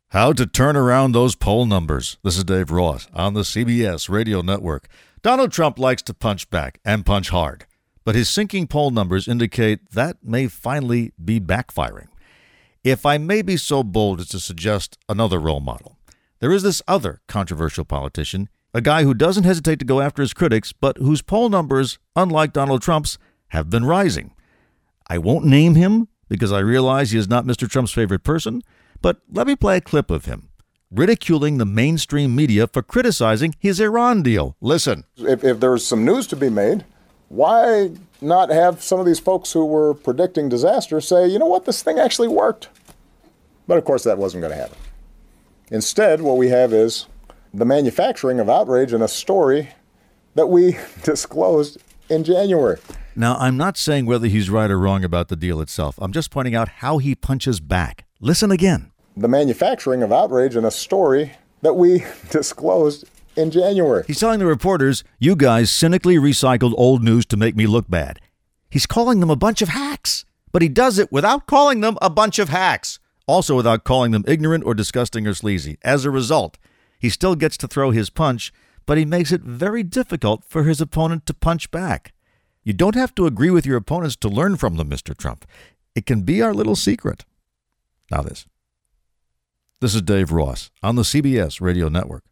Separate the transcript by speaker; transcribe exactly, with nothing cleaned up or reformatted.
Speaker 1: How to turn around those poll numbers. This is Dave Ross on the C B S Radio Network. Donald Trump likes to punch back and punch hard, but his sinking poll numbers indicate that may finally be backfiring. If I may be so bold as to suggest another role model, there is this other controversial politician, a guy who doesn't hesitate to go after his critics, but whose poll numbers, unlike Donald Trump's, have been rising. I won't name him because I realize he is not Mister Trump's favorite person, but let me play a clip of him ridiculing the mainstream media for criticizing his Iran deal. Listen.
Speaker 2: If, if there's some news to be made, why not have some of these folks who were predicting disaster say, you know what, this thing actually worked? But of course, that wasn't going to happen. Instead, what we have is the manufacturing of outrage in a story that we disclosed in January.
Speaker 1: Now, I'm not saying whether he's right or wrong about the deal itself. I'm just pointing out how he punches back. Listen again.
Speaker 2: The manufacturing of outrage in a story that we disclosed in January.
Speaker 1: He's telling the reporters, you guys cynically recycled old news to make me look bad. He's calling them a bunch of hacks, but he does it without calling them a bunch of hacks. Also without calling them ignorant or disgusting or sleazy. As a result, he still gets to throw his punch, but he makes it very difficult for his opponent to punch back. You don't have to agree with your opponents to learn from them, Mister Trump. It can be our little secret. Now this. This is Dave Ross on the C B S Radio Network.